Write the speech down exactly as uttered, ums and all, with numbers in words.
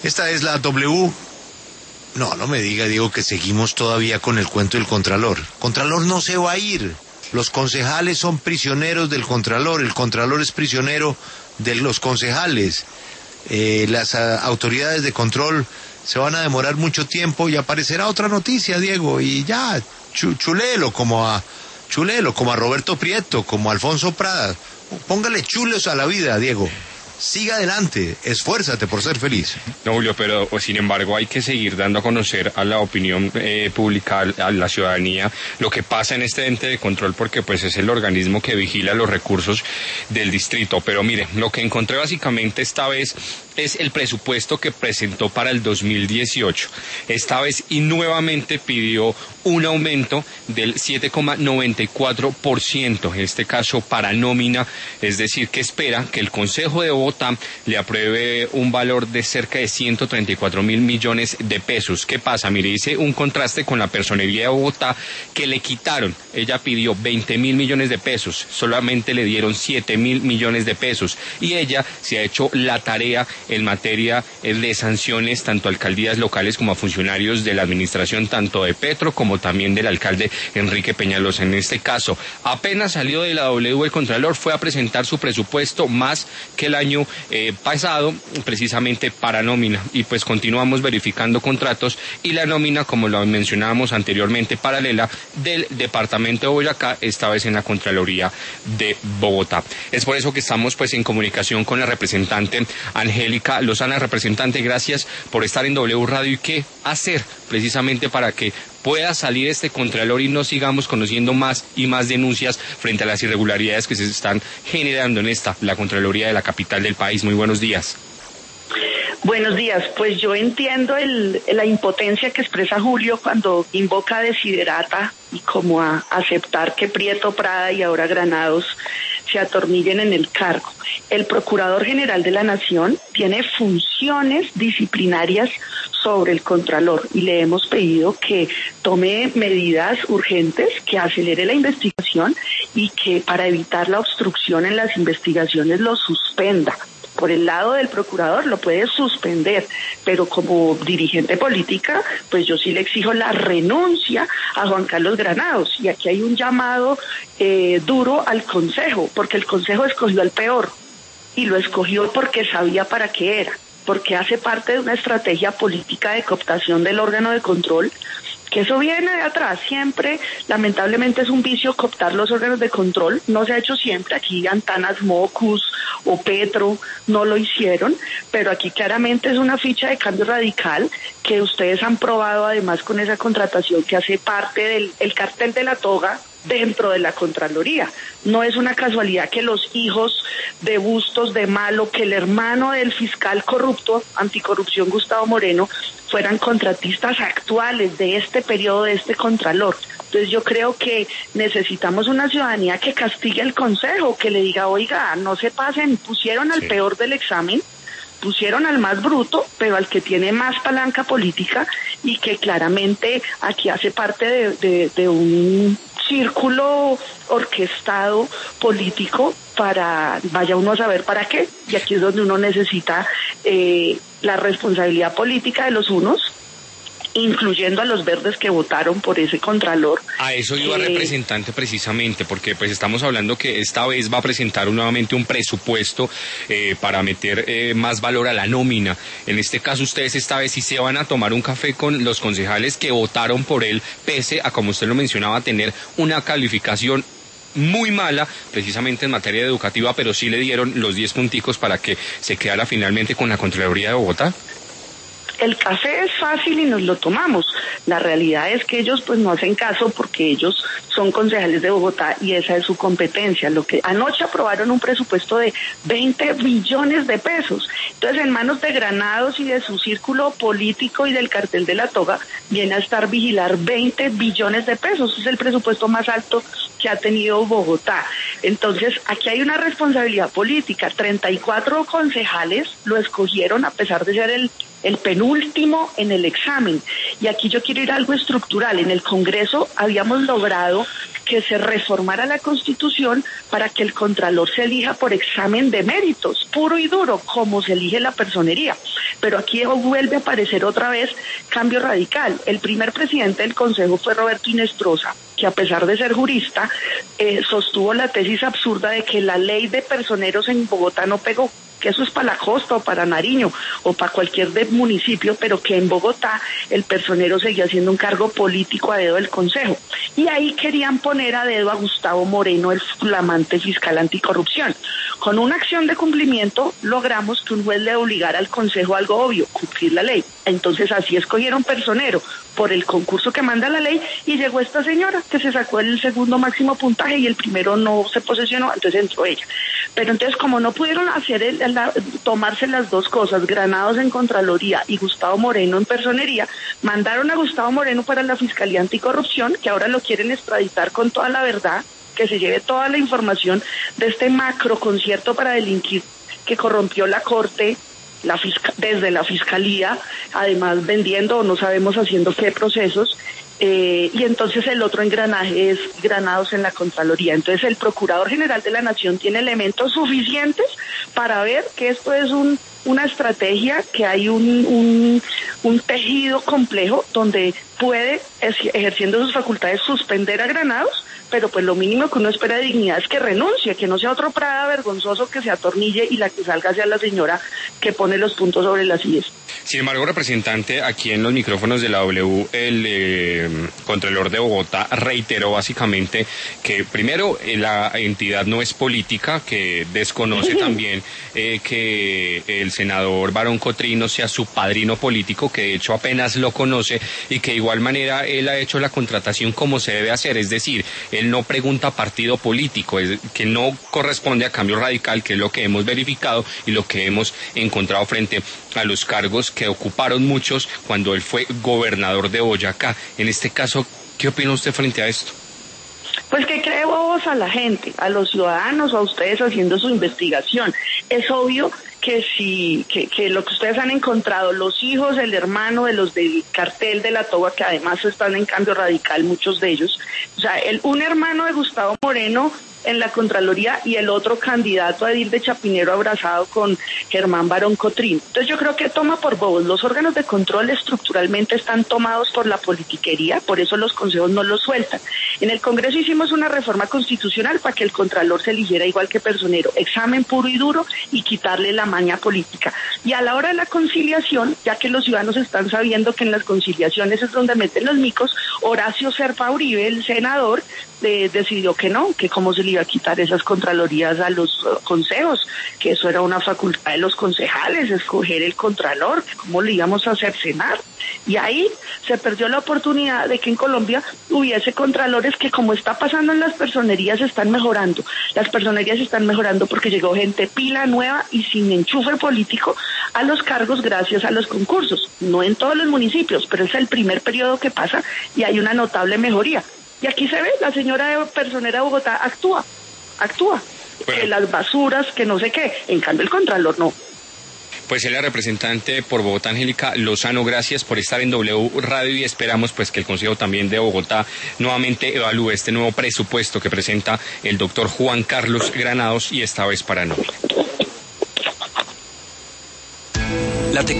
Esta es la W. No, no me diga, Diego, que seguimos todavía con el cuento del Contralor. Contralor no se va a ir. Los concejales son prisioneros del Contralor. El Contralor es prisionero de los concejales. Eh, las a, autoridades de control se van a demorar mucho tiempo y aparecerá otra noticia, Diego, y ya, chu, chulelo como a chulelo como a Roberto Prieto, como a Alfonso Prada. Póngale chulos a la vida, Diego. Siga adelante, esfuérzate por ser feliz. No, Julio, pero sin embargo hay que seguir dando a conocer a la opinión eh, pública, a la ciudadanía, lo que pasa en este ente de control, porque pues es el organismo que vigila los recursos del distrito. Pero mire, lo que encontré básicamente esta vez es el presupuesto que presentó para el dos mil dieciocho. Esta vez y nuevamente pidió un aumento del siete coma noventa y cuatro por ciento, en este caso para nómina, es decir, que espera que el Consejo de Bogotá le apruebe un valor de cerca de ciento treinta y cuatro mil millones de pesos. ¿Qué pasa? Mire, hice un contraste con la Personería de Bogotá, que le quitaron, ella pidió veinte mil millones de pesos, solamente le dieron siete mil millones de pesos, y ella se ha hecho la tarea en materia de sanciones tanto a alcaldías locales como a funcionarios de la administración, tanto de Petro como también del alcalde Enrique Peñalosa. En este caso, apenas salió de la W el Contralor, fue a presentar su presupuesto más que el año eh, pasado, precisamente para nómina, y pues continuamos verificando contratos y la nómina, como lo mencionábamos anteriormente, paralela del departamento de Boyacá, esta vez en la Contraloría de Bogotá. Es por eso que estamos pues en comunicación con la representante Angélica Lozana. Representante, gracias por estar en W Radio. ¿Y qué hacer precisamente para que pueda salir este Contralor y no sigamos conociendo más y más denuncias frente a las irregularidades que se están generando en esta, la Contraloría de la capital del país? Muy buenos días. Buenos días. Pues yo entiendo el, la impotencia que expresa Julio cuando invoca a Desiderata y como a aceptar que Prieto, Prada y ahora Granados se atornillen en el cargo. El Procurador General de la Nación tiene funciones disciplinarias sobre el Contralor y le hemos pedido que tome medidas urgentes, que acelere la investigación y que para evitar la obstrucción en las investigaciones lo suspenda. Por el lado del procurador lo puede suspender, pero como dirigente política, pues yo sí le exijo la renuncia a Juan Carlos Granados. Y aquí hay un llamado eh, duro al Consejo, porque el Consejo escogió al peor, y lo escogió porque sabía para qué era, porque hace parte de una estrategia política de cooptación del órgano de control, que eso viene de atrás, siempre, lamentablemente es un vicio cooptar los órganos de control, no se ha hecho siempre, aquí Antanas Mocus o Petro no lo hicieron, pero aquí claramente es una ficha de cambio radical que ustedes han probado además con esa contratación que hace parte del el cartel de la toga dentro de la Contraloría. No es una casualidad que los hijos de Bustos de Malo, que el hermano del fiscal corrupto, anticorrupción Gustavo Moreno, fueran contratistas actuales de este periodo, de este Contralor. Entonces yo creo que necesitamos una ciudadanía que castigue al Consejo, que le diga, oiga, no se pasen, pusieron al sí. peor del examen, pusieron al más bruto, pero al que tiene más palanca política y que claramente aquí hace parte de, de, de un círculo orquestado político para, vaya uno a saber para qué, y aquí es donde uno necesita eh, la responsabilidad política de los unos, incluyendo a los verdes que votaron por ese Contralor. A eso iba, eh, representante, precisamente, porque pues estamos hablando que esta vez va a presentar nuevamente un presupuesto eh, para meter eh, más valor a la nómina. En este caso, ustedes esta vez sí se van a tomar un café con los concejales que votaron por él, pese a, como usted lo mencionaba, tener una calificación muy mala, precisamente en materia educativa, pero sí le dieron los diez punticos para que se quedara finalmente con la Contraloría de Bogotá. El café es fácil y nos lo tomamos. La realidad es que ellos pues no hacen caso porque ellos son concejales de Bogotá y esa es su competencia. Lo que anoche aprobaron un presupuesto de veinte billones de pesos. Entonces, en manos de Granados y de su círculo político y del cartel de la toga, viene a estar vigilar veinte billones de pesos. Es el presupuesto más alto que que ha tenido Bogotá. Entonces, aquí hay una responsabilidad política. treinta y cuatro concejales lo escogieron a pesar de ser el el penúltimo en el examen. Y aquí yo quiero ir a algo estructural. En el Congreso habíamos logrado que se reformara la Constitución para que el Contralor se elija por examen de méritos, puro y duro, como se elige la personería. Pero aquí vuelve a aparecer otra vez cambio radical. El primer presidente del Consejo fue Roberto Inestrosa, que a pesar de ser jurista, eh, sostuvo la tesis absurda de que la ley de personeros en Bogotá no pegó, que eso es para la costa o para Nariño o para cualquier de municipio, pero que en Bogotá el personero seguía siendo un cargo político a dedo del Consejo. Y ahí querían poner a dedo a Gustavo Moreno, el flamante fiscal anticorrupción. Con una acción de cumplimiento logramos que un juez le obligara al Consejo algo obvio, cumplir la ley. Entonces así escogieron personero por el concurso que manda la ley y llegó esta señora que se sacó el segundo máximo puntaje y el primero no se posesionó, entonces entró ella. Pero entonces como no pudieron hacer el, el, tomarse las dos cosas, Granados en Contraloría y Gustavo Moreno en Personería, mandaron a Gustavo Moreno para la Fiscalía Anticorrupción, que ahora lo quieren extraditar con toda la verdad, que se lleve toda la información de este macro concierto para delinquir que corrompió la Corte, la fisca, desde la Fiscalía, además vendiendo o no sabemos haciendo qué procesos, eh, y entonces el otro engranaje es Granados en la Contraloría. Entonces el Procurador General de la Nación tiene elementos suficientes para ver que esto es un una estrategia, que hay un, un, un tejido complejo donde puede, ejerciendo sus facultades, suspender a Granados, pero pues lo mínimo que uno espera de dignidad es que renuncie, que no sea otro Prada vergonzoso que se atornille y la que salga sea la señora que pone los puntos sobre las sillas. Sin embargo, representante, aquí en los micrófonos de la W, el eh, Contralor de Bogotá reiteró básicamente que primero eh, la entidad no es política, que desconoce también eh, que el senador Barón Cotrino sea su padrino político, que de hecho apenas lo conoce, y que de igual manera él ha hecho la contratación como se debe hacer, es decir, él no pregunta partido político, es, que no corresponde a Cambio Radical, que es lo que hemos verificado y lo que hemos encontrado frente a los cargos que ocuparon muchos cuando él fue gobernador de Boyacá. En este caso, ¿qué opina usted frente a esto? Pues que cree bobos a la gente, a los ciudadanos o a ustedes haciendo su investigación. Es obvio que si que, que lo que ustedes han encontrado, los hijos, el hermano de los del cartel de la Toba, que además están en Cambio Radical, muchos de ellos, o sea, el, un hermano de Gustavo Moreno en la Contraloría y el otro candidato a edil de Chapinero abrazado con Germán Barón Cotrino. Entonces yo creo que toma por bobos. Los órganos de control estructuralmente están tomados por la politiquería, por eso los consejos no los sueltan. En el Congreso hicimos una reforma constitucional para que el Contralor se eligiera igual que Personero, examen puro y duro y quitarle la maña política. Y a la hora de la conciliación, ya que los ciudadanos están sabiendo que en las conciliaciones es donde meten los micos, Horacio Serpa Uribe, el senador, eh, decidió que no, que cómo se le iba a quitar esas contralorías a los uh, consejos, que eso era una facultad de los concejales, escoger el contralor, cómo le íbamos a cercenar. Y ahí se perdió la oportunidad de que en Colombia hubiese contralores que, como está pasando en las personerías, están mejorando. Las personerías están mejorando porque llegó gente pila, nueva y sin enchufe político a los cargos gracias a los concursos. No en todos los municipios, pero es el primer periodo que pasa y hay una notable mejoría. Y aquí se ve, la señora personera de Bogotá actúa, actúa. Bueno. Que las basuras, que no sé qué. En cambio el contralor no. Pues es la representante por Bogotá, Angélica Lozano, gracias por estar en W Radio y esperamos pues que el Consejo también de Bogotá nuevamente evalúe este nuevo presupuesto que presenta el doctor Juan Carlos Granados y esta vez para nómina.